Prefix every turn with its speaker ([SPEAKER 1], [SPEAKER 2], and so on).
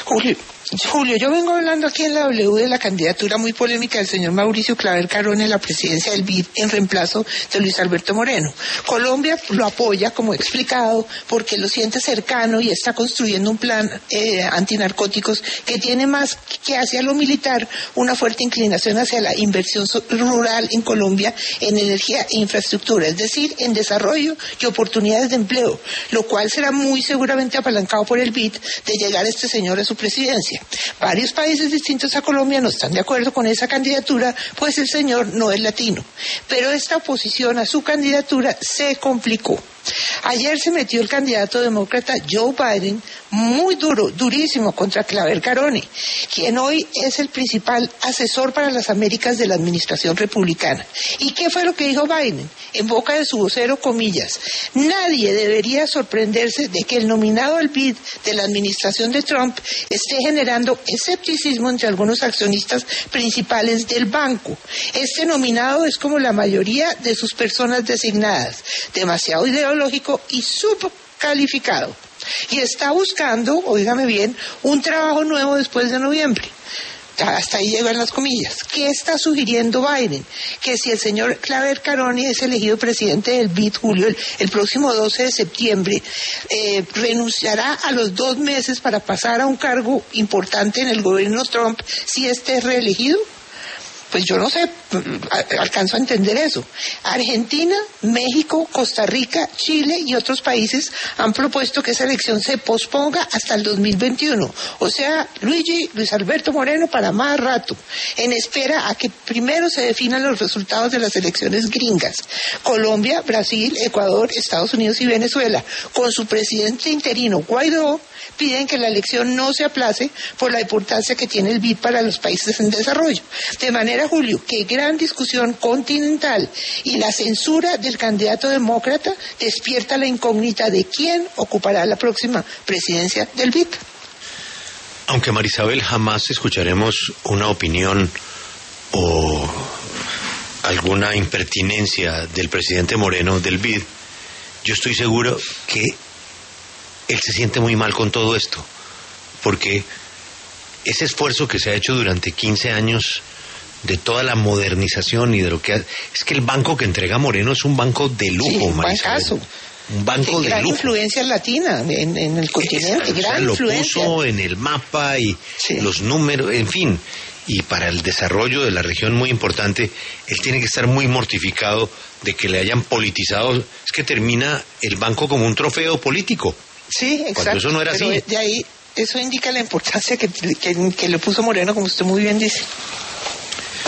[SPEAKER 1] Julio, yo vengo hablando aquí en la W de la candidatura muy polémica del señor Mauricio Claver Carone a la presidencia del BID en reemplazo de Luis Alberto Moreno. Colombia lo apoya, como he explicado, porque lo siente cercano y está construyendo un plan antinarcóticos que tiene más que hacia lo militar una fuerte inclinación hacia la inversión rural en Colombia en energía e infraestructura, es decir, en desarrollo y oportunidades de empleo, lo cual será muy seguramente apalancado por el BID de llegar este señor a su presidencia. Varios países distintos a Colombia no están de acuerdo con esa candidatura, pues el señor no es latino. Pero esta oposición a su candidatura se complicó. Ayer se metió el candidato demócrata Joe Biden muy durísimo contra Claver Carone, quien hoy es el principal asesor para las Américas de la administración republicana. ¿Y qué fue lo que dijo Biden? En boca de su vocero, comillas, nadie debería sorprenderse de que el nominado al BID de la administración de Trump esté generando escepticismo entre algunos accionistas principales del banco. Este nominado es como la mayoría de sus personas designadas, demasiado ideológico y subcalificado. Y está buscando, óigame bien, un trabajo nuevo después de noviembre. Hasta ahí llegan las comillas. ¿Qué está sugiriendo Biden? Que si el señor Claver Carone es elegido presidente del BID, Julio, el próximo 12 de septiembre, renunciará a los 2 meses para pasar a un cargo importante en el gobierno Trump si este es reelegido. Pues yo no sé, alcanzo a entender eso. Argentina, México, Costa Rica, Chile y otros países han propuesto que esa elección se posponga hasta el 2021. O sea, Luis Alberto Moreno para más rato, en espera a que primero se definan los resultados de las elecciones gringas. Colombia, Brasil, Ecuador, Estados Unidos y Venezuela, con su presidente interino Guaidó, piden que la elección no se aplace por la importancia que tiene el BID para los países en desarrollo. De manera, Julio, que gran discusión continental y la censura del candidato demócrata despierta la incógnita de quién ocupará la próxima presidencia del BID.
[SPEAKER 2] Aunque, Marisabel, jamás escucharemos una opinión o alguna impertinencia del presidente Moreno del BID, yo estoy seguro que él se siente muy mal con todo esto, porque ese esfuerzo que se ha hecho durante 15 años de toda la modernización y de lo que es que el banco que entrega Moreno es un banco de lujo, sí,
[SPEAKER 1] bancazo.
[SPEAKER 2] Un banco de
[SPEAKER 1] gran
[SPEAKER 2] lujo.
[SPEAKER 1] Influencia latina en el continente, gran influencia.
[SPEAKER 2] Lo puso en el mapa y sí, los números, en fin, y para el desarrollo de la región muy importante, él tiene que estar muy mortificado de que le hayan politizado, es que termina el banco como un trofeo político.
[SPEAKER 1] Sí, exacto.
[SPEAKER 2] Cuando eso no era
[SPEAKER 1] pero
[SPEAKER 2] así.
[SPEAKER 1] De ahí, eso indica la importancia que le puso Moreno, como usted muy bien dice.